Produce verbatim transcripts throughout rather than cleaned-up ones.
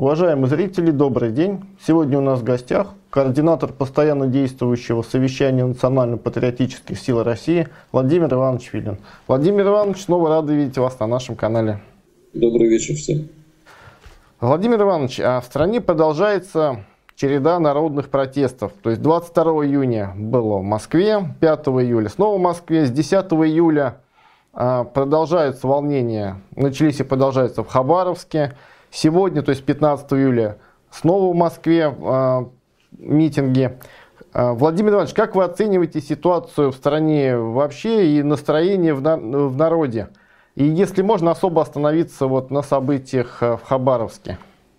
Уважаемые зрители, добрый день. Сегодня у нас в гостях координатор постоянно действующего совещания Национально-патриотических сил России Владимир Иванович Филин. Владимир Иванович, снова рады видеть вас на нашем канале. Добрый вечер всем. Владимир Иванович, а в стране продолжается череда народных протестов. То есть двадцать второго июня было в Москве, пятого июля снова в Москве, с десятого июля а, продолжаются волнения, начались и продолжаются в Хабаровске. Сегодня, то есть пятнадцатого июля, снова в Москве э, митинги. Э, Владимир Иванович, как вы оцениваете ситуацию в стране вообще и настроение в, на, в народе? И если можно особо остановиться вот на событиях в Хабаровске.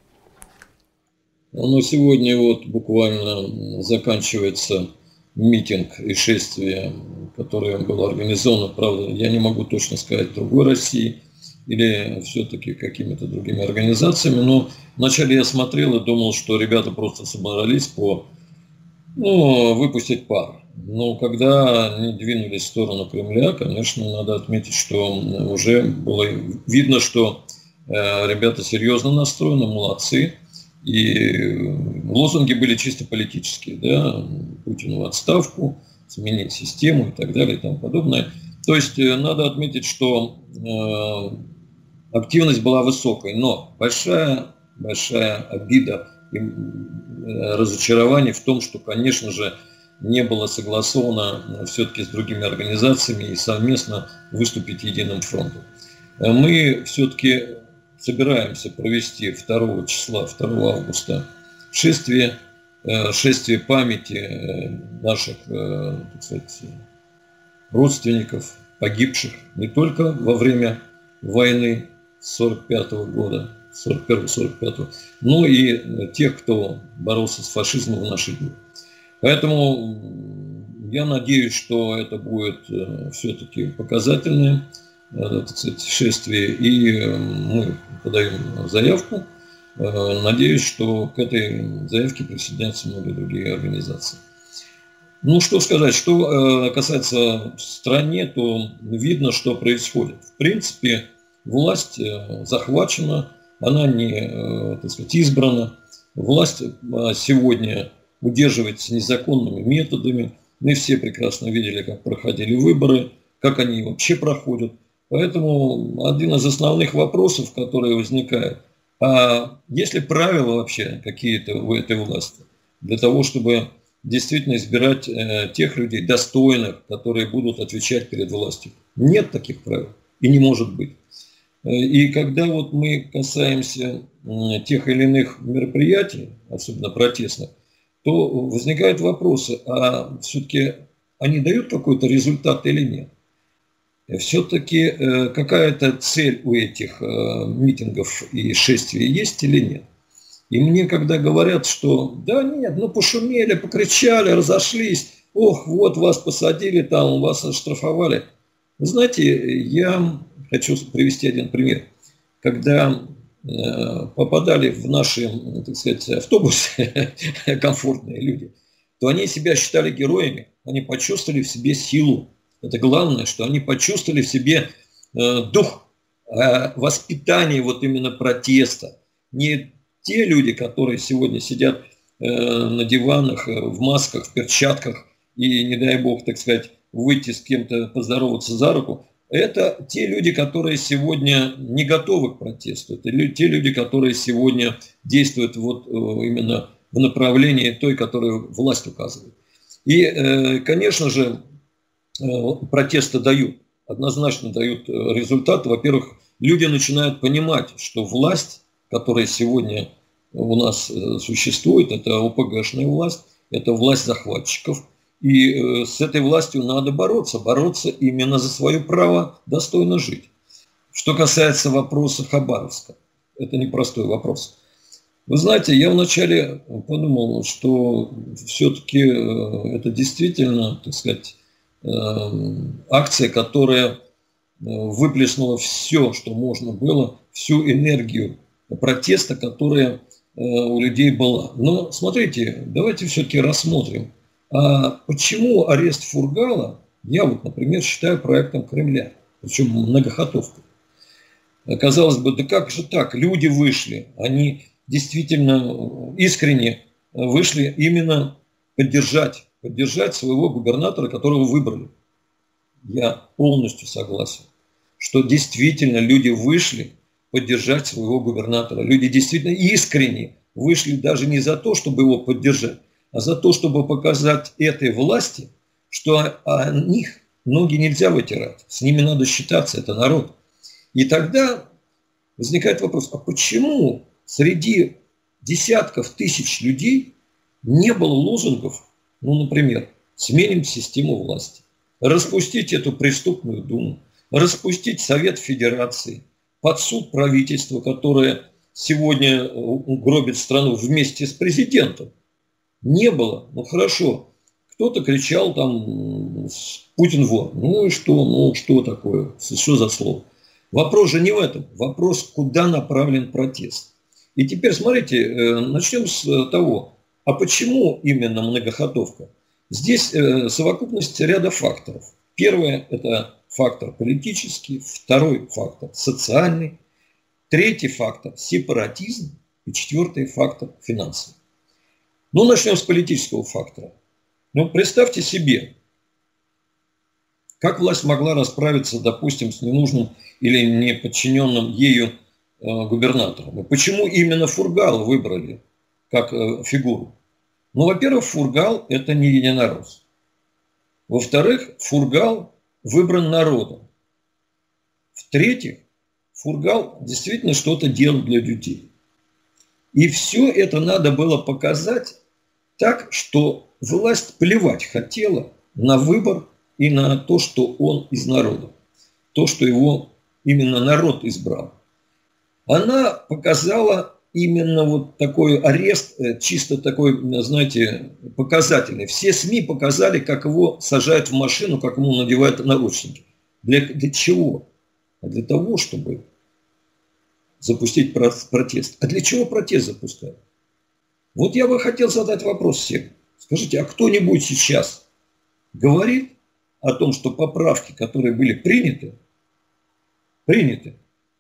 Ну, сегодня вот буквально заканчивается митинг и шествие, которое было организовано, правда, я не могу точно сказать, в другой России или все-таки какими-то другими организациями. Но вначале я смотрел и думал, что ребята просто собрались по, ну, выпустить пар. Но когда они двинулись в сторону Кремля, конечно, надо отметить, что уже было видно, что э, ребята серьезно настроены, молодцы. И лозунги были чисто политические, да, Путину в отставку, сменить систему и так далее и тому подобное. То есть э, надо отметить, что э, активность была высокой, но большая, большая обида и разочарование в том, что, конечно же, не было согласовано все-таки с другими организациями и совместно выступить единым фронтом. Мы все-таки собираемся провести второго числа, второго августа шествие, шествие памяти наших, так сказать, родственников, погибших не только во время войны сорок пятого года, сорок первого сорок пятого, но и тех, кто боролся с фашизмом в наши дни. Поэтому я надеюсь, что это будет все-таки показательное, так сказать, шествие, и мы подаем заявку. Надеюсь, что к этой заявке присоединятся многие другие организации. Ну, что сказать, что касается страны, то видно, что происходит. В принципе, власть захвачена, она не, так сказать, избрана. Власть сегодня удерживается незаконными методами. Мы все прекрасно видели, как проходили выборы, как они вообще проходят. Поэтому один из основных вопросов, которые возникают, а есть ли правила вообще какие-то у этой власти для того, чтобы действительно избирать э, тех людей достойных, которые будут отвечать перед властью? Нет таких правил и не может быть. И когда вот мы касаемся э, тех или иных мероприятий, особенно протестных, то возникают вопросы, а все-таки они дают какой-то результат или нет? Все-таки э, какая-то цель у этих э, митингов и шествий есть или нет? И мне когда говорят, что да нет, ну пошумели, покричали, разошлись, ох, вот вас посадили там, вас оштрафовали. Вы знаете, я хочу привести один пример. Когда э, попадали в наши, так сказать, автобусы комфортные люди, то они себя считали героями, они почувствовали в себе силу. Это главное, что они почувствовали в себе э, дух э, воспитания вот именно протеста. Не те люди, которые сегодня сидят э, на диванах, э, в масках, в перчатках и, не дай бог, так сказать, выйти с кем-то, поздороваться за руку. Это те люди, которые сегодня не готовы к протесту. Это те люди, которые сегодня действуют вот э, именно в направлении той, которую власть указывает. И, э, конечно же, протесты дают, однозначно дают результат. Во-первых, люди начинают понимать, что власть, которая сегодня у нас существует, это ОПГшная власть, это власть захватчиков. И с этой властью надо бороться, бороться именно за свое право достойно жить. Что касается вопроса Хабаровска, это непростой вопрос. Вы знаете, я вначале подумал, что все-таки это действительно, так сказать, акция, которая выплеснула все, что можно было, всю энергию протеста, которая у людей была. Но смотрите, давайте все-таки рассмотрим, а почему арест Фургала я вот, например, считаю проектом Кремля, причем многоходовкой. Казалось бы, да как же так, люди вышли, они действительно искренне вышли именно поддержать, поддержать своего губернатора, которого выбрали. Я полностью согласен, что действительно люди вышли поддержать своего губернатора. Люди действительно искренне вышли даже не за то, чтобы его поддержать, а за то, чтобы показать этой власти, что о, о них ноги нельзя вытирать, с ними надо считаться, это народ. И тогда возникает вопрос, а почему среди десятков тысяч людей не было лозунгов, ну, например, сменим систему власти, распустить эту преступную думу, распустить Совет Федерации, под суд правительства, которое сегодня гробит страну вместе с президентом. Не было. Ну хорошо. Кто-то кричал там «Путин вор». Ну и что? Ну что такое? Что за слово? Вопрос же не в этом. Вопрос, куда направлен протест. И теперь смотрите, начнем с того, а почему именно многоходовка? Здесь совокупность ряда факторов. Первое – это фактор политический, второй фактор социальный, третий фактор сепаратизм и четвертый фактор финансовый. Ну, начнем с политического фактора. Ну, представьте себе, как власть могла расправиться, допустим, с ненужным или не подчиненным ею э, губернатором. И почему именно Фургала выбрали как э, фигуру? Ну, во-первых, Фургал – это не единорос. Во-вторых, Фургал выбран народом. В-третьих, Фургал действительно что-то делал для людей. И все это надо было показать так, что власть плевать хотела на выбор и на то, что он из народа. То, что его именно народ избрал. Она показала именно вот такой арест, чисто такой, знаете, показательный. Все СМИ показали, как его сажают в машину, как ему надевают наручники. Для, для чего? А для того, чтобы запустить протест. А для чего протест запускают? Вот я бы хотел задать вопрос всем. Скажите, а кто-нибудь сейчас говорит о том, что поправки, которые были приняты, приняты,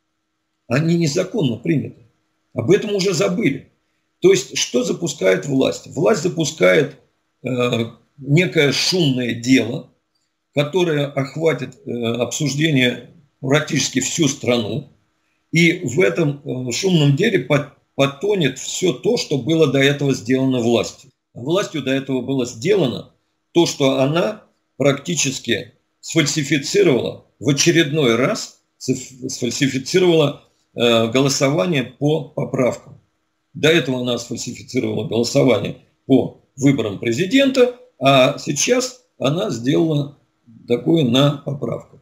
они незаконно приняты? Об этом уже забыли. То есть, что запускает власть? Власть запускает э, некое шумное дело, которое охватит э, обсуждение практически всю страну. И в этом э, шумном деле под, потонет все то, что было до этого сделано властью. А властью до этого было сделано то, что она практически сфальсифицировала в очередной раз, сфальсифицировала голосование по поправкам. До этого она сфальсифицировала голосование по выборам президента, а сейчас она сделала такое на поправках.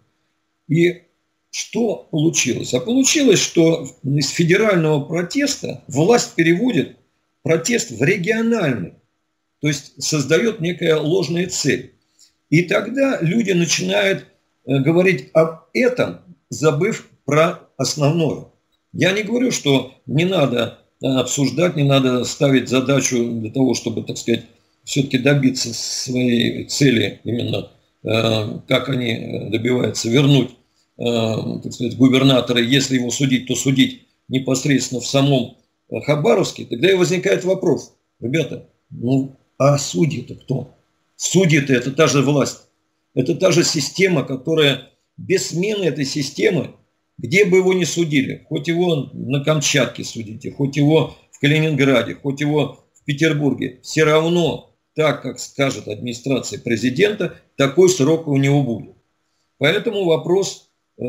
И что получилось? А получилось, что из федерального протеста власть переводит протест в региональный, то есть создает некая ложная цель. И тогда люди начинают говорить об этом, забыв про основное. Я не говорю, что не надо обсуждать, не надо ставить задачу для того, чтобы, так сказать, все-таки добиться своей цели, именно э, как они добиваются, вернуть, э, так сказать, губернатора, если его судить, то судить непосредственно в самом Хабаровске. Тогда и возникает вопрос, ребята, ну а судьи-то кто? Судьи-то это та же власть, это та же система, которая без смены этой системы, где бы его ни судили, хоть его на Камчатке судите, хоть его в Калининграде, хоть его в Петербурге, все равно, так как скажет администрация президента, такой срок у него будет. Поэтому вопрос э,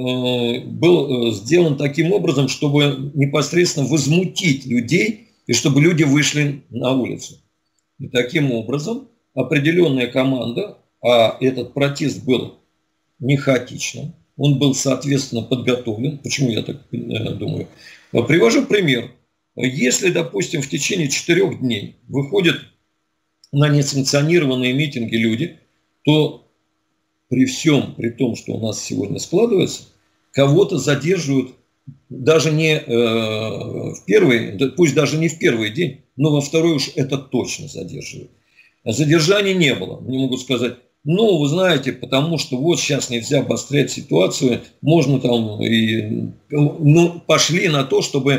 был сделан таким образом, чтобы непосредственно возмутить людей и чтобы люди вышли на улицу. И таким образом определенная команда, а этот протест был не хаотичным, он был, соответственно, подготовлен. Почему я так думаю? Привожу пример. Если, допустим, в течение четырех дней выходят на несанкционированные митинги люди, то при всем, при том, что у нас сегодня складывается, кого-то задерживают даже не э, в первый, пусть даже не в первый день, но во второй уж это точно задерживают. Задержаний не было. Мне могут сказать, ну, вы знаете, потому что вот сейчас нельзя обострять ситуацию, можно там и, ну, пошли на то, чтобы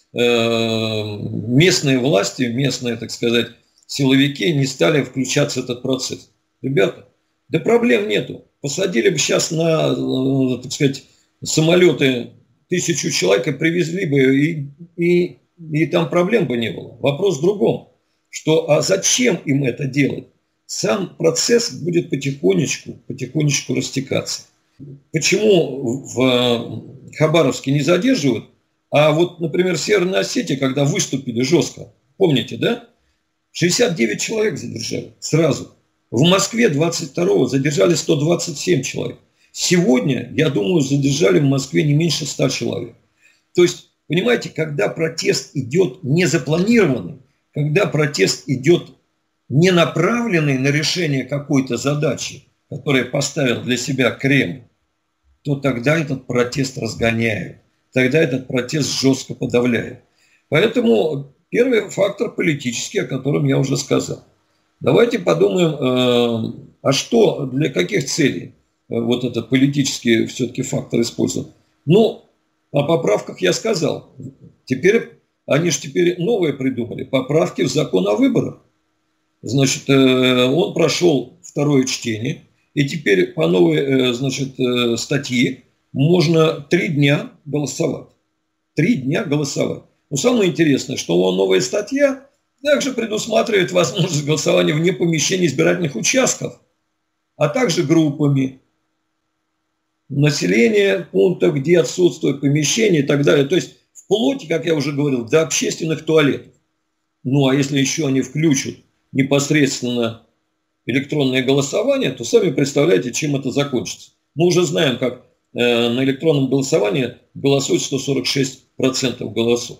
местные власти, местные, так сказать, силовики не стали включаться в этот процесс. Ребята, да проблем нету. Посадили бы сейчас на, так сказать, самолеты тысячу человек и привезли бы, и, и, и там проблем бы не было. Вопрос в другом, что а зачем им это делать? Сам процесс будет потихонечку, потихонечку растекаться. Почему в Хабаровске не задерживают? А вот, например, в Северной Осетии, когда выступили жестко, помните, да? шестьдесят девять человек задержали сразу. В Москве двадцать второго задержали сто двадцать семь человек. Сегодня, я думаю, задержали в Москве не меньше ста человек. То есть, понимаете, когда протест идет не запланированный, когда протест идет не направленный на решение какой-то задачи, которую поставил для себя Кремль, то тогда этот протест разгоняют. Тогда этот протест жестко подавляет. Поэтому первый фактор политический, о котором я уже сказал. Давайте подумаем, э, а что, для каких целей э, вот этот политический все-таки фактор использован. Ну, о поправках я сказал. Теперь, они же теперь новые придумали, поправки в закон о выборах. Значит, э, он прошел второе чтение, и теперь по новой, э, значит, э, статье можно три дня голосовать. Три дня голосовать. Но самое интересное, что новая статья также предусматривает возможность голосования вне помещений избирательных участков, а также группами населения пункта, где отсутствует помещение и так далее. То есть вплоть, как я уже говорил, до общественных туалетов. Ну а если еще они включат непосредственно электронное голосование, то сами представляете, чем это закончится. Мы уже знаем, как э, на электронном голосовании голосует сто сорок шесть процентов голосов.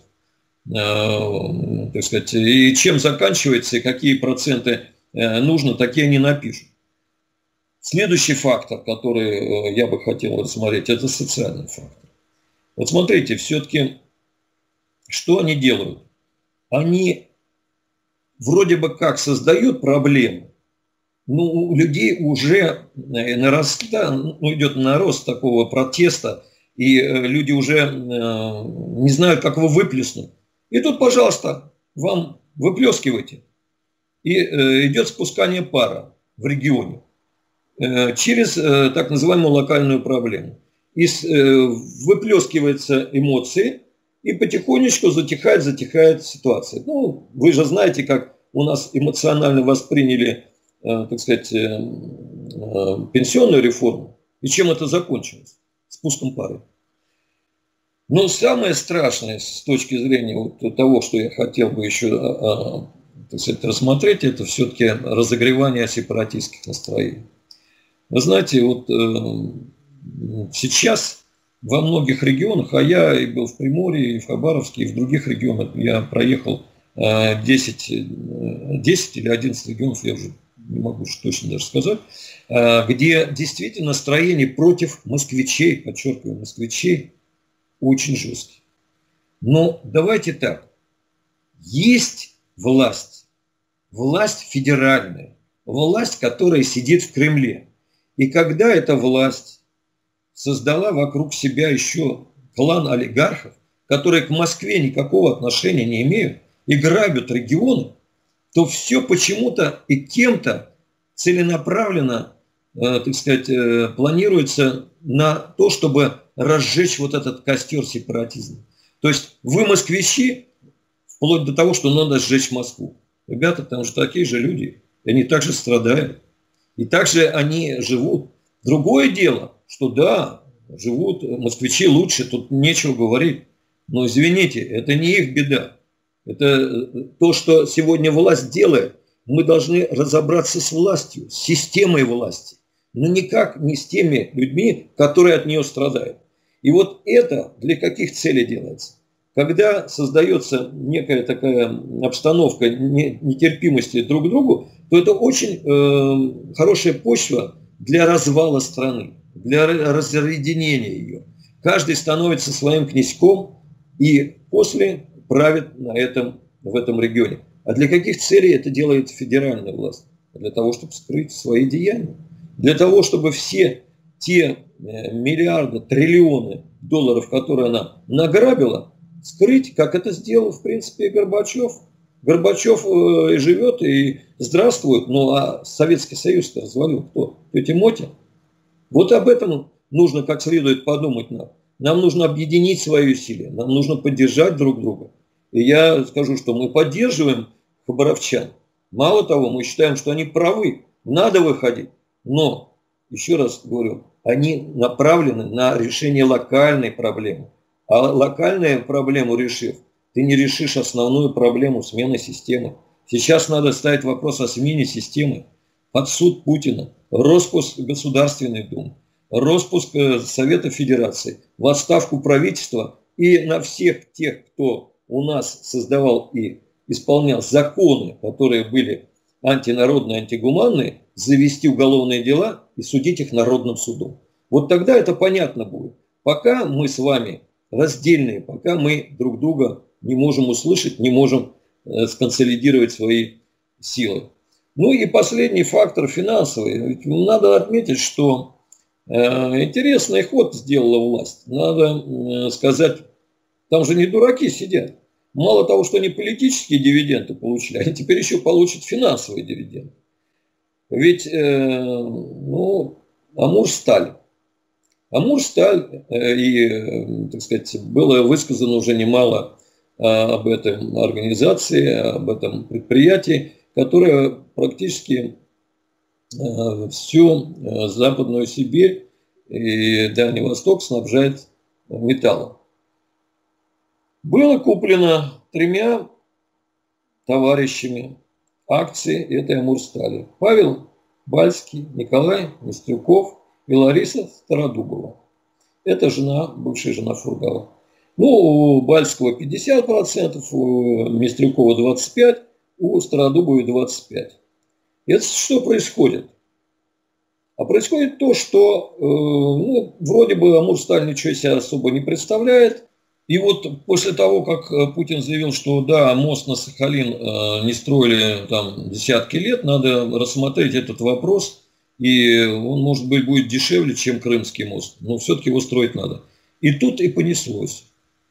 Э, так сказать, и чем заканчивается, и какие проценты э, нужно, такие они напишут. Следующий фактор, который э, я бы хотел рассмотреть, это социальный фактор. Вот смотрите, все-таки, что они делают? Они вроде бы как создают проблему, но у людей уже нарост, ну, идет нарост такого протеста, и люди уже не знают, как его выплеснуть. И тут, пожалуйста, вам выплескивайте. И идет спускание пара в регионе через так называемую локальную проблему. И выплескиваются эмоции, и потихонечку затихает, затихает ситуация. Ну, вы же знаете, как у нас эмоционально восприняли, э, так сказать, э, э, пенсионную реформу, и чем это закончилось? Спуском пары. Но самое страшное с точки зрения вот того, что я хотел бы еще э, так сказать, рассмотреть, это все-таки разогревание сепаратистских настроений. Вы знаете, вот э, сейчас во многих регионах, а я и был в Приморье, и в Хабаровске, и в других регионах, я проехал десять, десять или одиннадцать регионов, я уже не могу точно даже сказать, где действительно настроение против москвичей, подчеркиваю, москвичей, очень жесткие. Но давайте так, есть власть, власть федеральная, власть, которая сидит в Кремле. И когда эта власть создала вокруг себя еще клан олигархов, которые к Москве никакого отношения не имеют и грабят регионы, то все почему-то и кем-то целенаправленно, э, так сказать, э, планируется на то, чтобы разжечь вот этот костер сепаратизма. То есть вы москвичи, вплоть до того, что надо сжечь Москву. Ребята, потому что такие же люди, и они также страдают, и также они живут. Другое дело, что да, живут москвичи лучше, тут нечего говорить. Но извините, это не их беда. Это то, что сегодня власть делает. Мы должны разобраться с властью, с системой власти. Но никак не с теми людьми, которые от нее страдают. И вот это для каких целей делается? Когда создается некая такая обстановка нетерпимости друг к другу, то это очень э, хорошая почва для развала страны, для разъединения ее. Каждый становится своим князьком и после правит на этом, в этом регионе. А для каких целей это делает федеральная власть? Для того, чтобы скрыть свои деяния. Для того, чтобы все те миллиарды, триллионы долларов, которые она награбила, скрыть, как это сделал, в принципе, и Горбачев. Горбачев э, живет и здравствует, ну а Советский Союз-то развалил кто? Тетя Мотя. Вот об этом нужно как следует подумать нам. Нам нужно объединить свои усилия, нам нужно поддержать друг друга. И я скажу, что мы поддерживаем хабаровчан. Мало того, мы считаем, что они правы, надо выходить. Но, еще раз говорю, они направлены на решение локальной проблемы. А локальную проблему решив, ты не решишь основную проблему смены системы. Сейчас надо ставить вопрос о смене системы. Под суд Путина, распуск Государственной Думы, распуск Совета Федерации, в отставку правительства и на всех тех, кто у нас создавал и исполнял законы, которые были антинародные, антигуманные, завести уголовные дела и судить их народным судом. Вот тогда это понятно будет. Пока мы с вами раздельные, пока мы друг друга не можем услышать, не можем э, сконсолидировать свои силы. Ну и последний фактор финансовый. Ведь надо отметить, что э, интересный ход сделала власть. Надо э, сказать, там же не дураки сидят. Мало того, что они политические дивиденды получили, они теперь еще получат финансовые дивиденды. Ведь, э, ну, Амурсталь. Амурсталь, э, и, э, так сказать, было высказано уже немало э, об этой организации, об этом предприятии, которое практически э, всю э, Западную Сибирь и Дальний Восток снабжает металлом. Было куплено тремя товарищами акции этой Амурстали. Павел Бальский, Николай Мистрюков и Лариса Стародубова. Это жена, бывшая жена Фургала. Ну, у Бальского пятьдесят процентов, у Мистрюкова двадцать пять процентов, у Стародубовой двадцать пять процентов. Это что происходит? А происходит то, что э, ну, вроде бы Амурсталь ничего себя особо не представляет. И вот после того, как Путин заявил, что да, мост на Сахалин э, не строили там десятки лет, надо рассмотреть этот вопрос, и он, может быть, будет дешевле, чем Крымский мост, но все-таки его строить надо. И тут и понеслось.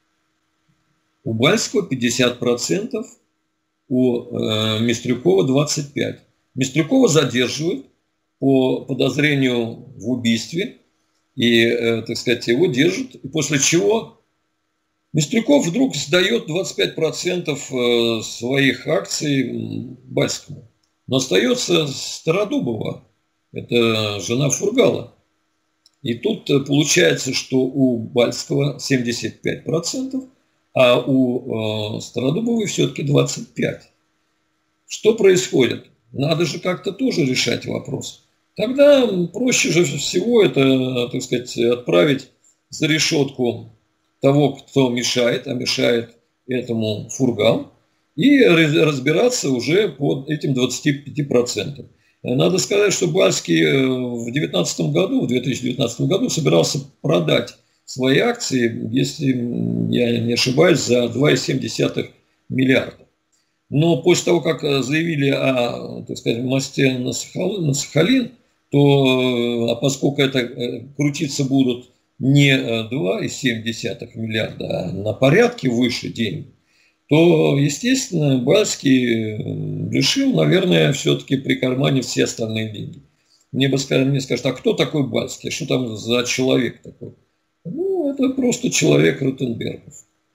У Бальского пятьдесят процентов, у э, Мистрюкова двадцать пять процентов. Мистрюкова задерживают по подозрению в убийстве, и, э, так сказать, его держат, и после чего Мистрюков вдруг сдает двадцать пять процентов своих акций Бальскому. Но остается Стародубова, это жена Фургала. И тут получается, что у Бальского семьдесят пять процентов, а у Стародубовой все-таки двадцать пять процентов. Что происходит? Надо же как-то тоже решать вопрос. Тогда проще же всего это, так сказать, отправить за решетку того, кто мешает, а мешает этому Фургал, и разбираться уже по этим двадцати пяти процентам. Надо сказать, что Бальский в две тысячи девятнадцатом году, в две тысячи девятнадцатом году собирался продать свои акции, если я не ошибаюсь, за два целых семь десятых миллиарда. Но после того, как заявили о, так сказать, мосте на Сахалин, на Сахалин, то, а поскольку это крутиться будут не два целых семь десятых миллиарда, а на порядке выше денег, то, естественно, Бальский решил, наверное, все-таки прикарманить все остальные деньги. Мне бы сказали, мне скажут, а кто такой Бальский? Что там за человек такой? Ну, это просто человек Ротенбергов.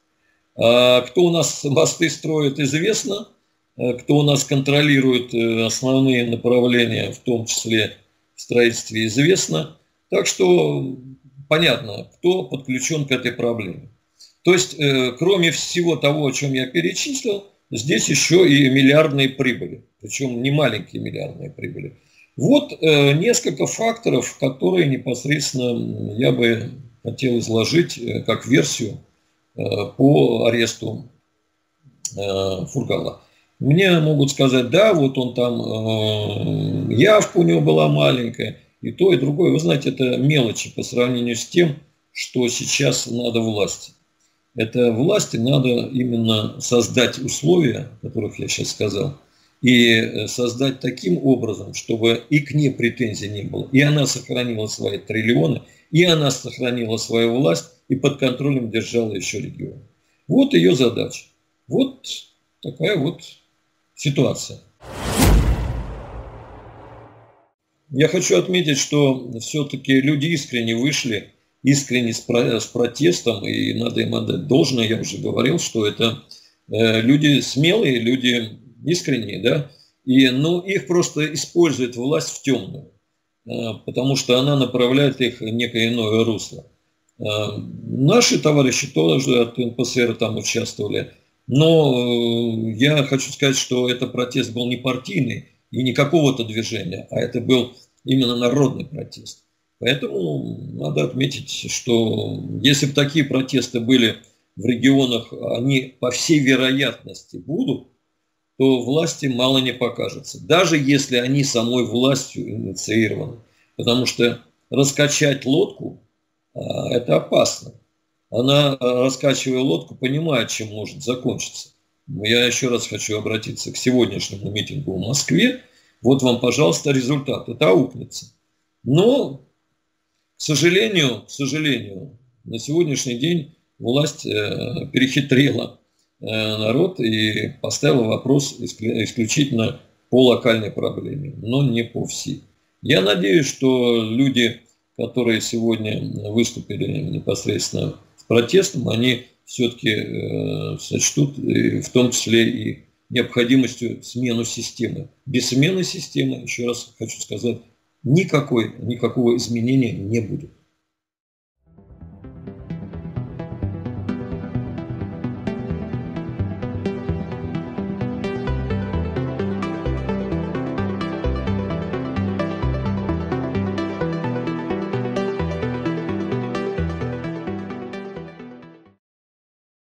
А кто у нас мосты строит, известно. Кто у нас контролирует основные направления, в том числе в строительстве, известно. Так что понятно, кто подключен к этой проблеме. То есть, кроме всего того, о чем я перечислил, здесь еще и миллиардные прибыли. Причем не маленькие миллиардные прибыли. Вот несколько факторов, которые непосредственно я бы хотел изложить как версию по аресту Фургала. Мне могут сказать, да, вот он там, явка у него была маленькая, и то, и другое. Вы знаете, это мелочи по сравнению с тем, что сейчас надо власти. Это власти надо именно создать условия, о которых я сейчас сказал, и создать таким образом, чтобы и к ней претензий не было, и она сохранила свои триллионы, и она сохранила свою власть, и под контролем держала еще регион. Вот ее задача. Вот такая вот ситуация. Я хочу отметить, что все-таки люди искренне вышли, искренне с, про, с протестом, и надо им отдать должное, я уже говорил, что это э, люди смелые, люди искренние, да, и, ну, их просто использует власть в темную, э, потому что она направляет их в некое иное русло. Э, наши товарищи тоже от эн пэ эс эр там участвовали, но э, я хочу сказать, что этот протест был не партийный и не какого-то движения, а это был именно народный протест. Поэтому надо отметить, что если бы такие протесты были в регионах, они по всей вероятности будут, то власти мало не покажется. Даже если они самой властью инициированы. Потому что раскачать лодку – это опасно. Она, раскачивая лодку, понимает, чем может закончиться. Я еще раз хочу обратиться к сегодняшнему митингу в Москве. Вот вам, пожалуйста, результат. Это аукнется. Но, к сожалению, к сожалению, на сегодняшний день власть э, перехитрила э, народ и поставила вопрос исключительно по локальной проблеме, но не по всей. Я надеюсь, что люди, которые сегодня выступили непосредственно с протестом, они все-таки э, сочтут, и в том числе и необходимостью смены системы. Без смены системы, еще раз хочу сказать, никакой, никакого изменения не будет.